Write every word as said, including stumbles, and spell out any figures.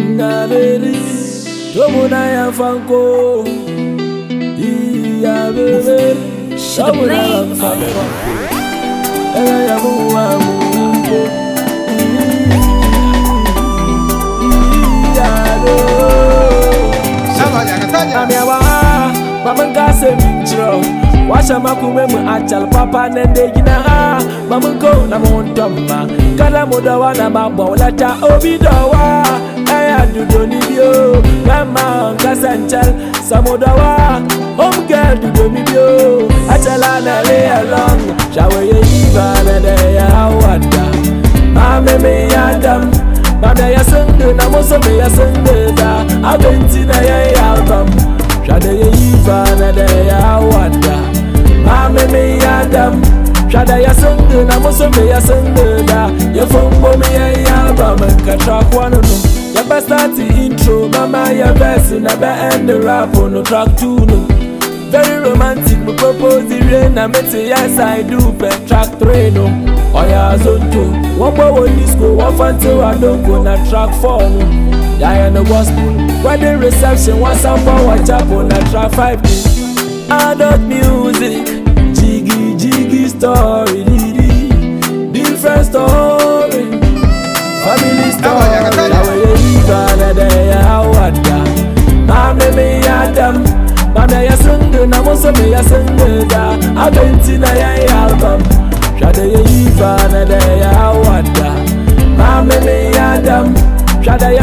Naberi, Tomuna ya Fanko, Iya Bebe, Tomuna ya Fanko, Eya Muwa Muwa, Iya Bebe, Amiawa, Mama Kase Minchro, Washa Makume mu achal papa nende gina, Mama Ko na Montoma, Kala Modawa na Mabo Lata Obidawa. I do don't need you, Mama, Casanchal, Samodawa, home girl, do don't need you. Achalana lay along, shower ye even a day, I wonder. Mamma me, Adam, Mamma, ya Sunday, Namosa, me, a Sunday, I went in a album. Shada ye even a day, I wonder. Mamma me, Adam, Shada ya Sunday, Namosa, me, a Sunday, your phone for me, a album, and catch up one of them. Ya start the intro, mama ya verse na be end the rap on no track two no. Very romantic, me propose the rain na me say yes I do per track three no. Oya zone two, one boy on disco, one fancy I don't go na track four no. Yeah no gospel, wedding reception, one sample, one chapel na track five no. Adult music, jiggy jiggy story, different story. Family story, I day I wonder. Mama me Adam, Mama ya Sunday, Namosa me ya Sunday. I went in a album. Shada ye even a day I wonder. Mama me Adam, Shada ya